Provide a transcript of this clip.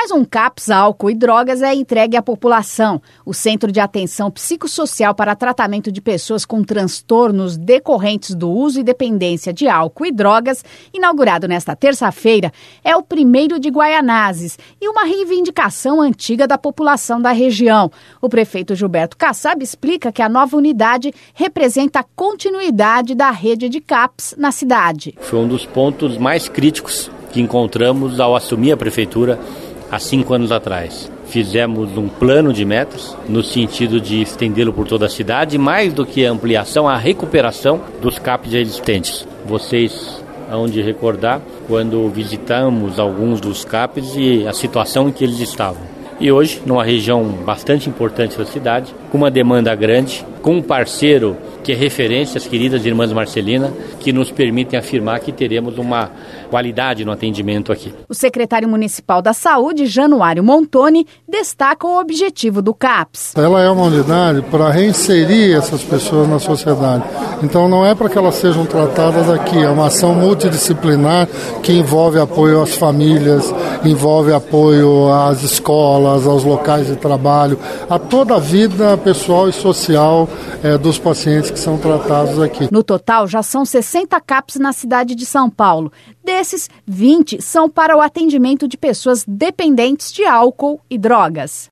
Mais um CAPS, álcool e drogas é entregue à população. O Centro de Atenção Psicossocial para Tratamento de Pessoas com Transtornos Decorrentes do Uso e Dependência de Álcool e Drogas, inaugurado nesta terça-feira, é o primeiro de Guaianazes e uma reivindicação antiga da população da região. O prefeito Gilberto Kassab explica que a nova unidade representa a continuidade da rede de CAPS na cidade. Foi um dos pontos mais críticos que encontramos ao assumir a prefeitura há 5 anos atrás. Fizemos um plano de metas no sentido de estendê-lo por toda a cidade, mais do que a ampliação, a recuperação dos CAPs existentes. Vocês hão de recordar quando visitamos alguns dos CAPs e a situação em que eles estavam. E hoje, numa região bastante importante da cidade, com uma demanda grande, com um parceiro que é referência, as queridas irmãs Marcelina, que nos permitem afirmar que teremos uma qualidade no atendimento aqui. O secretário municipal da Saúde, Januário Montoni, destaca o objetivo do CAPS. Ela é uma unidade para reinserir essas pessoas na sociedade. Então não é para que elas sejam tratadas aqui, é uma ação multidisciplinar que envolve apoio às famílias, envolve apoio às escolas, aos locais de trabalho, a toda a vida pessoal e social dos pacientes que são tratados aqui. No total, já são 60 CAPs na cidade de São Paulo. Desses, 20 são para o atendimento de pessoas dependentes de álcool e drogas.